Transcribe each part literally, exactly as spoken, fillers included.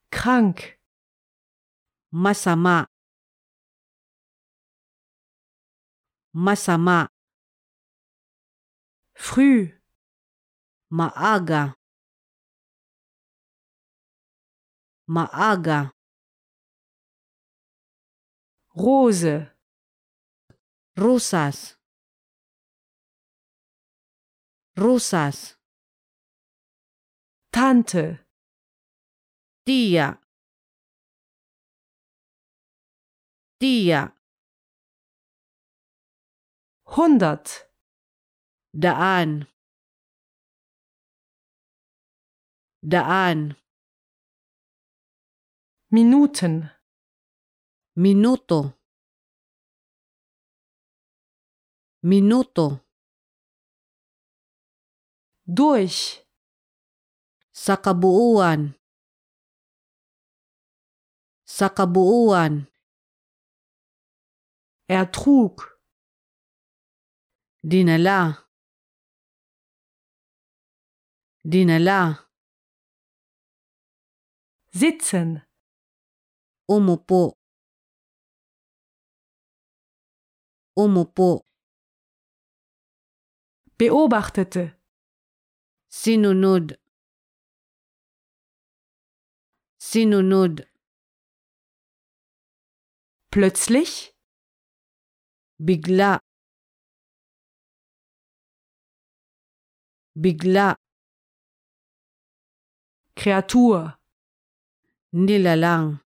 krank, masama, masama, früh, maaga, maaga, Rose, rusas, rusas, Tante, tia, tia, hundert, daan, daan, Minuten, minuto, minuto, durch, sa kabuuan, sa kabuuan, er trug, dinala, dinala, sitzen, umupo, umupo, beobachtete, sinunod, sinunod, plötzlich, bigla, bigla, Kreatur, nilalang,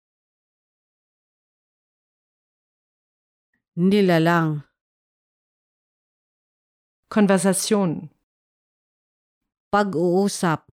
nilalang, Konversation, pag-uusap,